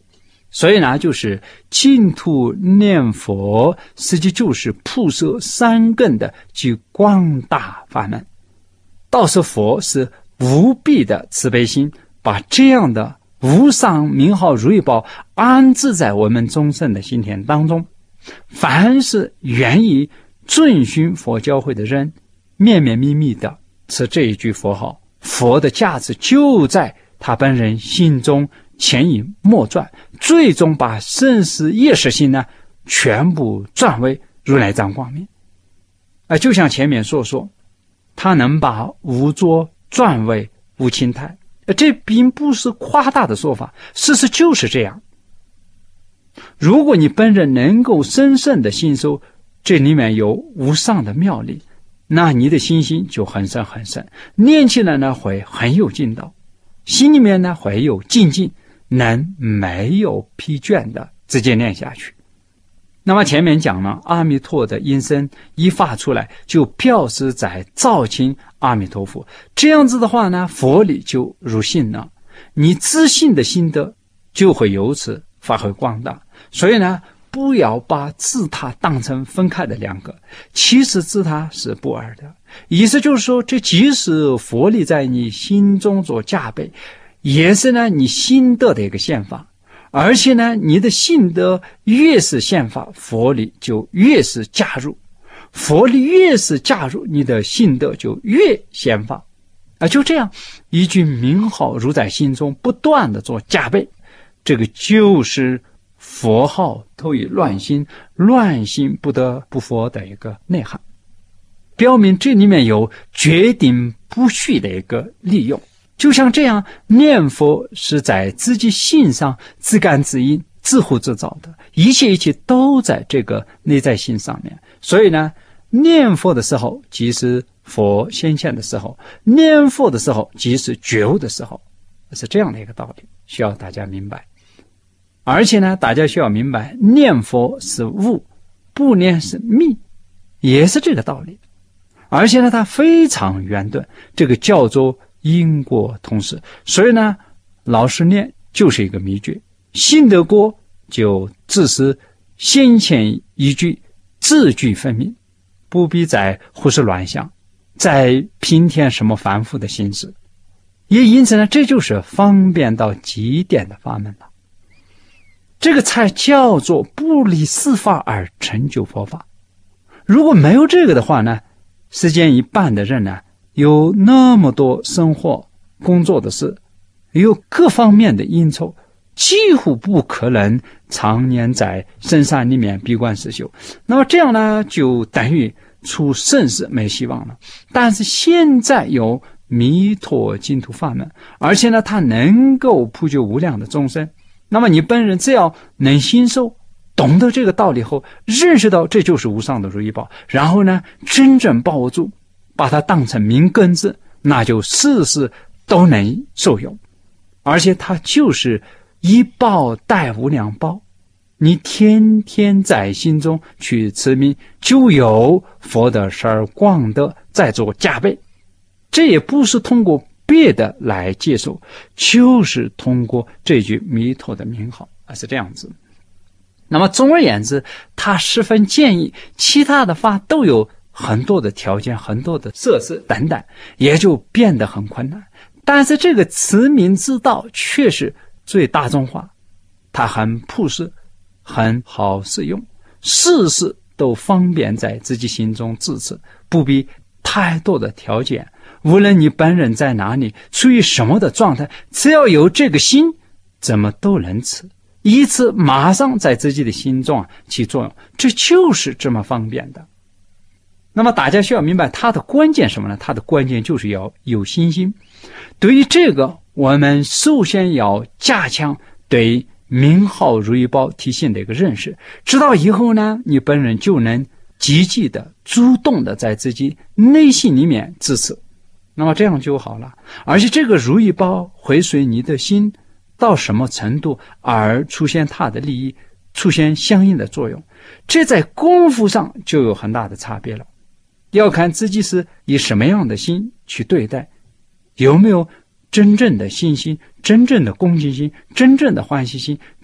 所以呢，就是净土念佛，实际就是铺设三根的及广大法门。倒是佛是无比的慈悲心，把这样的无上名号如意宝安置在我们众生的心田当中。凡是愿意遵循佛教诲的人，面面密密的持这一句佛号，佛的价值就在他本人心中潜移默转，最终把生死业识心呢全部转为如来藏光明。而就像前面所说，他能把无着转为无情态，这并不是夸大的说法，事实就是这样。如果你本人能够深深的信受这里面有无上的妙理，那你的信心就很深很深，念起来呢会很有劲道，心里面呢会有静静，能没有疲倦的直接念下去。那么前面讲了，阿弥陀的音声一发出来，就表示在照清阿弥陀佛。这样子的话呢，佛理就入信了，你自信的心得就会由此发挥光大。所以呢，不要把自他当成分开的两个，其实自他是不二的。意思就是说，这即使佛理在你心中做加倍，也是呢你心得的一个现法。而且呢，你的心得越是现法，佛理就越是加入，佛理越是加入，你的心得就越显法。啊，就这样，一句名号如在心中不断的做加倍，这个就是佛号投以乱心，乱心不得不佛的一个内涵，表明这里面有决定不虚的一个利用。就像这样，念佛是在自己心上自感自应、自护自造的，一切一切都在这个内在心上面。所以呢，念佛的时候即是佛显现的时候，念佛的时候即是觉悟的时候，是这样的一个道理，需要大家明白。而且呢，大家需要明白，念佛是悟，不念是密，也是这个道理。而且呢，它非常圆顿，这个叫做因果同时。所以呢，老实念就是一个秘诀，信得过就自是先前一句，字句分明，不必再胡思乱想，再平添什么繁复的心思。也因此呢，这就是方便到极点的法门了。这个才叫做不离四法而成就佛法。如果没有这个的话呢，世间一半的人呢，有那么多生活工作的事，有各方面的应酬，几乎不可能常年在深山里面闭关思修。那么这样呢，就等于出盛世没希望了。但是现在有弥陀净土法门，而且呢，它能够普救无量的众生。那么你本人只要能心受，懂得这个道理后，认识到这就是无上的如意宝，然后呢，真正把握住，把它当成明根子，那就事事都能受用。而且它就是一报带无量报，你天天在心中去持名，就有佛的十二光德在做加倍。这也不是通过别的来接受，就是通过这句弥陀的名号，而是这样子。那么总而言之，他十分建议其他的法都有很多的条件，很多的设施等等，也就变得很困难。但是这个持名之道却是最大众化，它很朴实，很好使用，事事都方便在自己心中自持，不必太多的条件。无论你本人在哪里，处于什么的状态，只要有这个心，怎么都能持，一次马上在自己的心中啊起作用，这就是这么方便的。那么大家需要明白它的关键什么呢？它的关键就是要有信心。对于这个，我们首先要加强对名号如意宝体现的一个认识，知道以后呢，你本人就能积极的、主动的在自己内心里面支持，那么这样就好了。而且这个如意宝会随你的心到什么程度而出现它的利益，出现相应的作用，这在功夫上就有很大的差别了。要看自己是以什么样的心去对待，有没有真正的信心、真正的恭敬心、真正的欢喜心、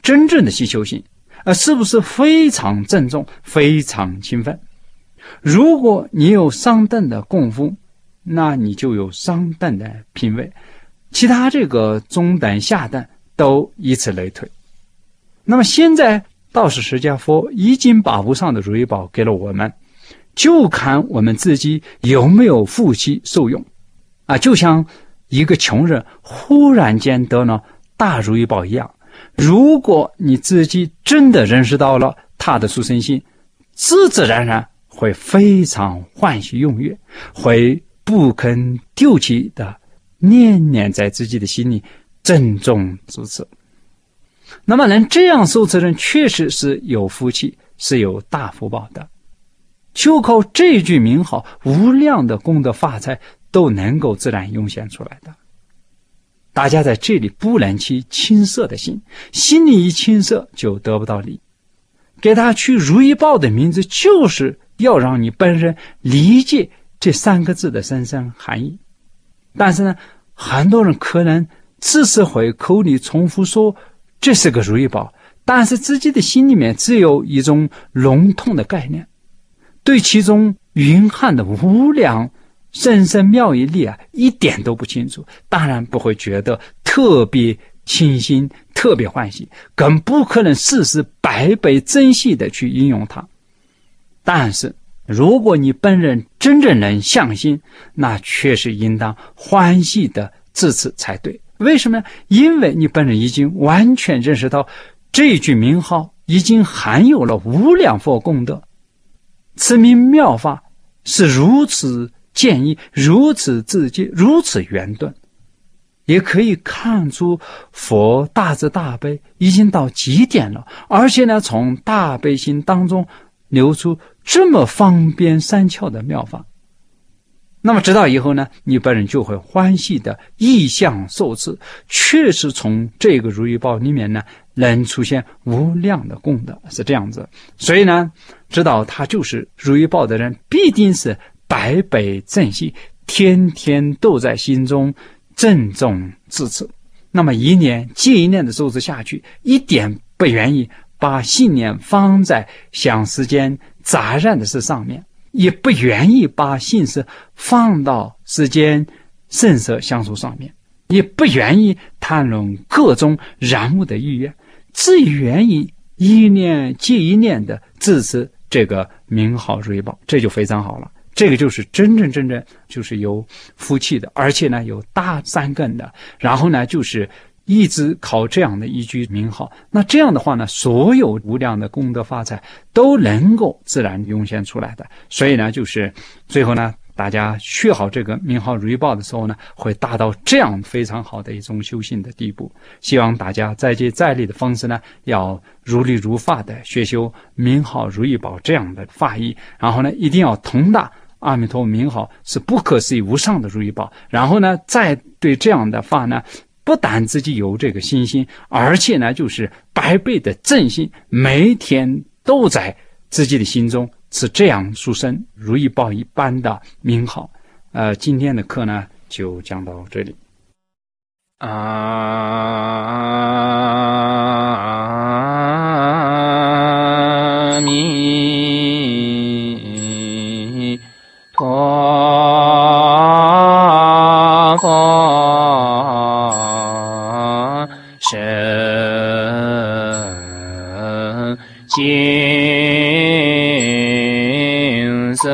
真正的希求性，而是不是非常郑重、非常勤奋。如果你有上等的功夫，那你就有上等的品位，其他这个中等、下等都以此类推。那么现在道士释迦佛已经把无上的如意宝给了我们，就看我们自己有没有福气受用啊！就像一个穷人忽然间得了大如意宝一样，如果你自己真的认识到了他的殊胜性，自自然然会非常欢喜踊跃，会不肯丢弃的念念在自己的心里，郑重支持。那么能这样受持人确实是有福气，是有大福报的，就靠这句名号，无量的功德发财都能够自然涌现出来的。大家在这里不能起青涩的心，心里一青涩就得不到利。给他取如意宝的名字，就是要让你本人理解这三个字的深深含义。但是呢，很多人可能只是会口里重复说这是个如意宝，但是自己的心里面只有一种笼统的概念，对其中蕴含的无量深深妙义力啊，一点都不清楚，当然不会觉得特别清新、特别欢喜，更不可能事事百倍珍惜的去应用它。但是如果你本人真正能相信，那确实应当欢喜的支持才对。为什么呢？因为你本人已经完全认识到这句名号已经含有了无量佛功德，此名妙法是如此简易，如此直接，如此圆顿，也可以看出佛大慈大悲已经到极点了，而且呢，从大悲心当中流出这么方便善巧的妙法。那么知道以后呢，你本人就会欢喜的意向受持，确实从这个如意宝里面呢，能出现无量的功德，是这样子。所以呢，知道他就是如意宝的人，必定是百倍珍惜，天天都在心中郑重支持。那么一念接一念的受持下去，一点不愿意把信念放在想世间杂染的事上面，也不愿意把心思放到世间声色相处上面，也不愿意谈论各种染污的意愿，只愿意一念接一念的支持这个名号如意宝，这就非常好了。这个就是真正真正就是有福气的，而且呢有大善根的，然后呢就是一直靠这样的一句名号，那这样的话呢，所有无量的功德发财都能够自然涌现出来的。所以呢，就是最后呢，大家学好这个名号如意宝的时候呢，会达到这样非常好的一种修行的地步。希望大家在接在力的方式呢，要如理如法的学修名号如意宝这样的法义，然后呢，一定要通达阿弥陀名号是不可思议无上的如意宝，然后呢，再对这样的法呢，不但自己有这个信心，而且呢，就是百倍的正信，每天都在自己的心中是这样殊胜如意宝一般的名号。呃，今天的课呢就讲到这里。阿弥陀佛，深净色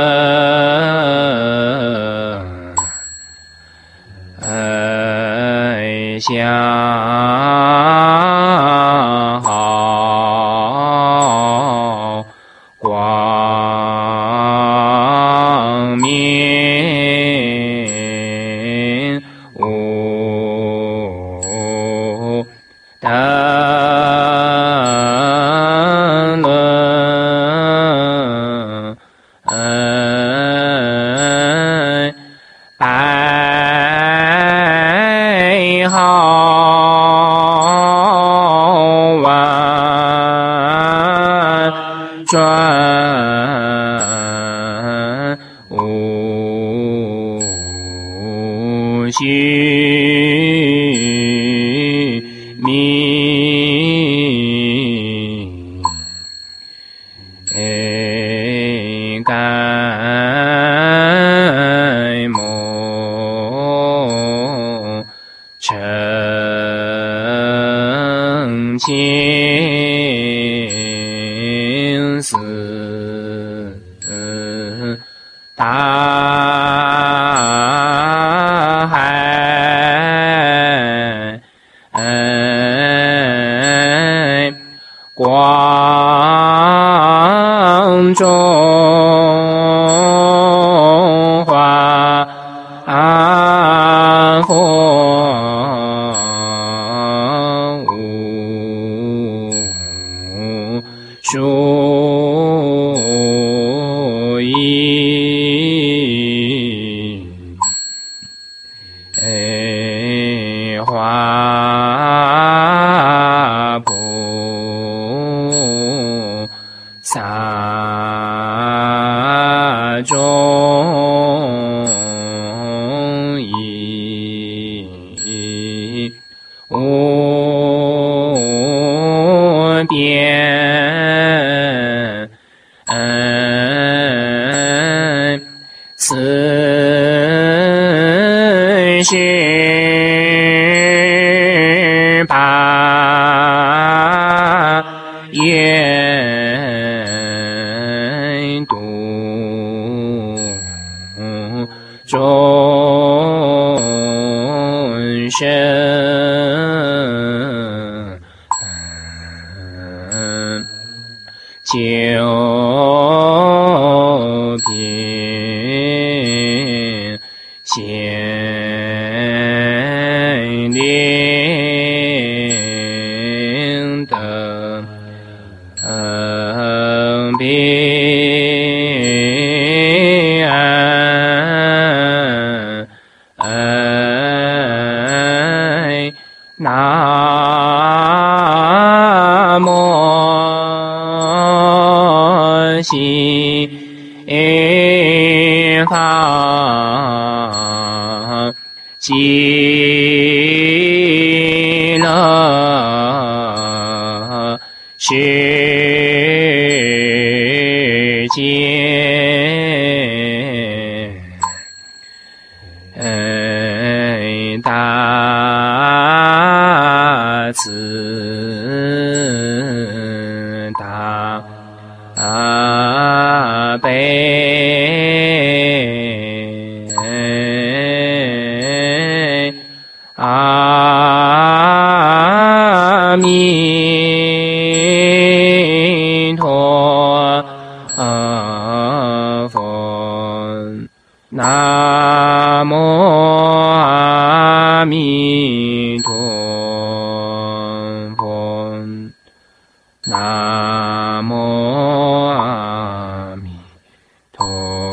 爱相好光明无等论爱好完转无虚名情思大海，光中华风无殊意，华菩萨中意无边，四十八愿度众生，九品显灵等彼岸，南无西方极乐世界，大慈大悲，阿弥陀佛，南无阿弥陀佛，南无阿弥陀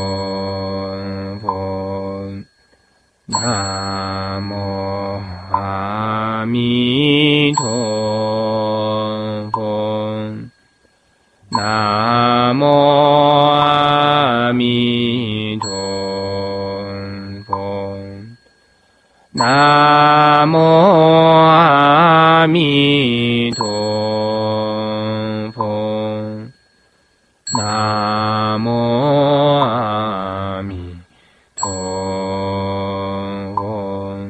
佛，南无阿弥陀佛，南无阿弥陀佛，南无阿弥陀佛，南无阿弥陀佛，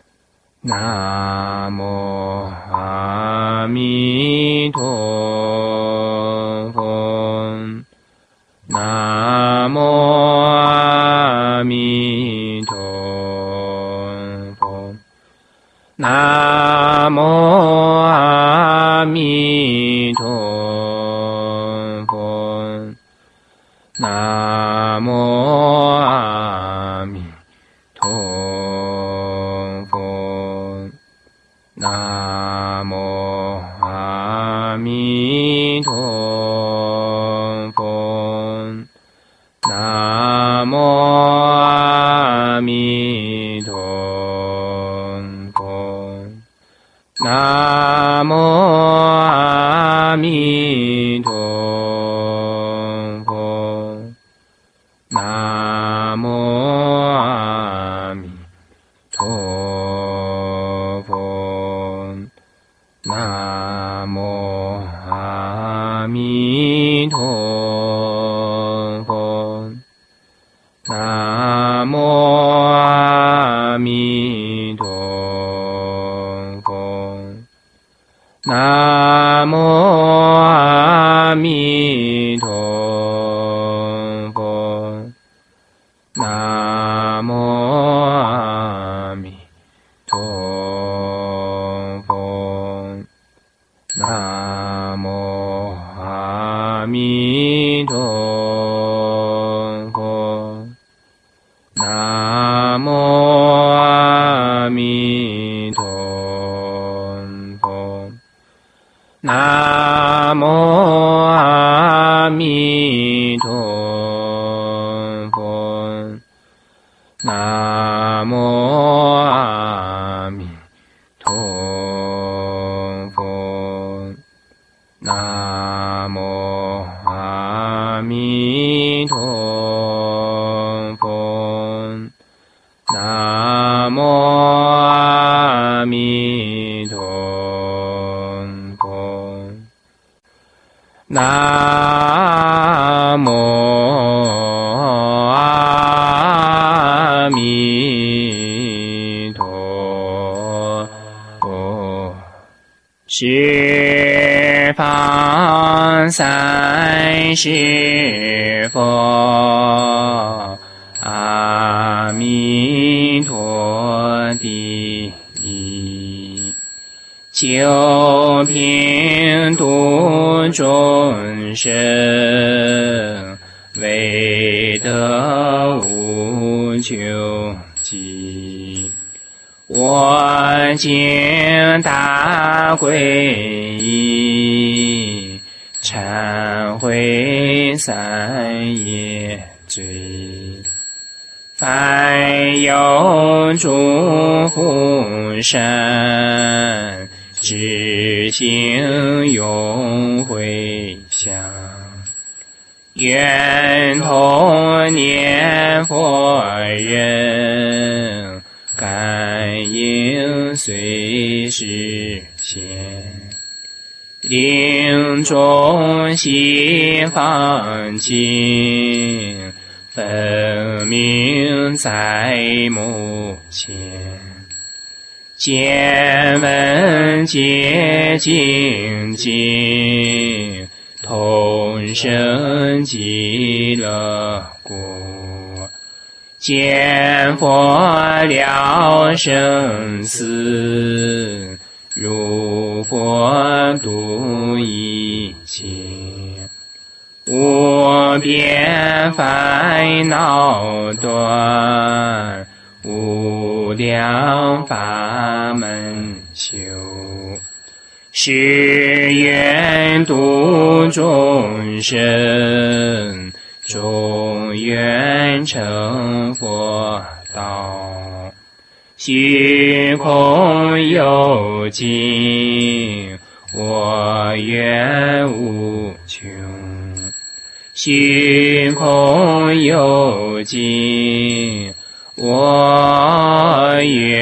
南无阿弥陀佛，南无阿弥陀佛，南无阿弥陀佛，南无阿弥陀佛，南无阿弥陀佛，南无阿弥陀佛，南无阿弥陀佛，南无阿弥陀佛，南无阿弥陀佛，南无阿弥陀佛， 南无阿弥陀佛。南无阿弥陀佛。南无阿弥陀佛。南无阿弥陀佛。南无阿弥陀佛。南无阿弥陀佛。南无阿弥陀佛。南无阿弥陀佛。南无阿弥陀佛。十方三世佛，阿弥陀第一。救贫度众生，为得无穷极。我今大皈依，忏悔三业罪。凡有诸福善，知行永回向。愿同念佛人，感应随时现。令众西方尽，分明在目前。见闻皆精进，同生极乐国。见佛了生死，如佛度一切。无边烦恼断，无量法门修。誓愿度众生，终愿成佛道。虚空有尽，我愿无穷。虚空有尽，我愿